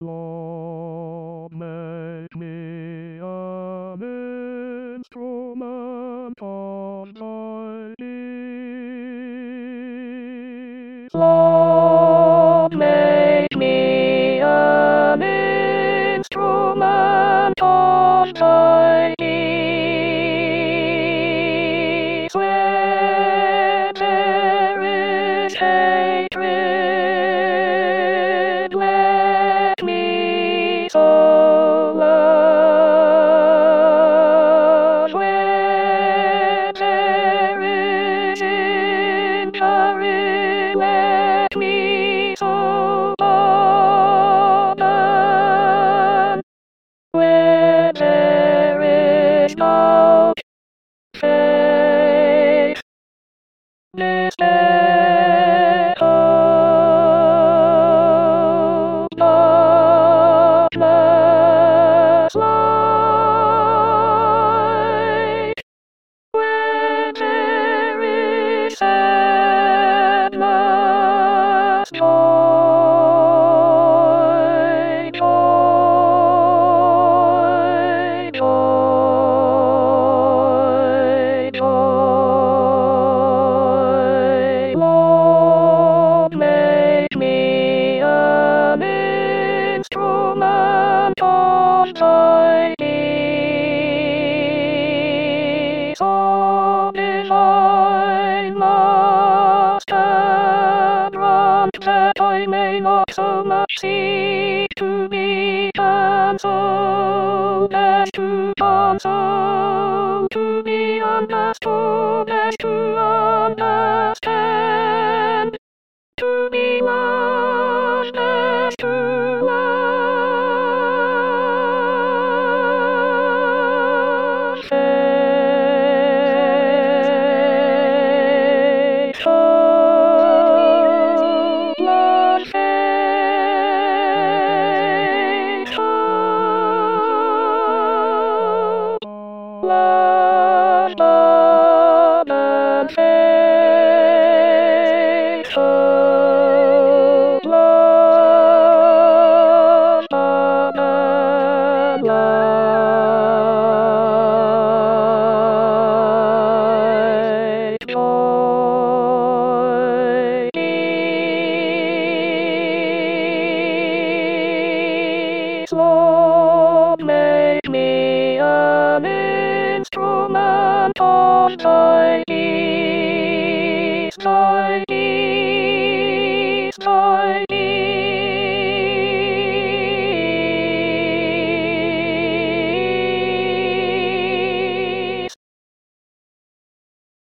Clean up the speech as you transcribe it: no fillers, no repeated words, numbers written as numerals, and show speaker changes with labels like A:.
A: Lord, make me an instrument of thy peace. Lord, make me an instrument of thy peace. Where there is hatred, let me sow love. Where there is injury, let me sow pardon. Where there is doubt, faith, despair, hope, darkness, light. Where there is sadness, joy, joy, joy, joy. Lord, make me an instrument of thy peace. O divine Master, grant that I may not so much seek to be consoled as to console, to be understood as to understand, to be loved as to love. Faith, hope, love, faith, hope, love, love, and faith, hope, love, love, and light, joy, peace. Lord, make me an instrument of thy peace.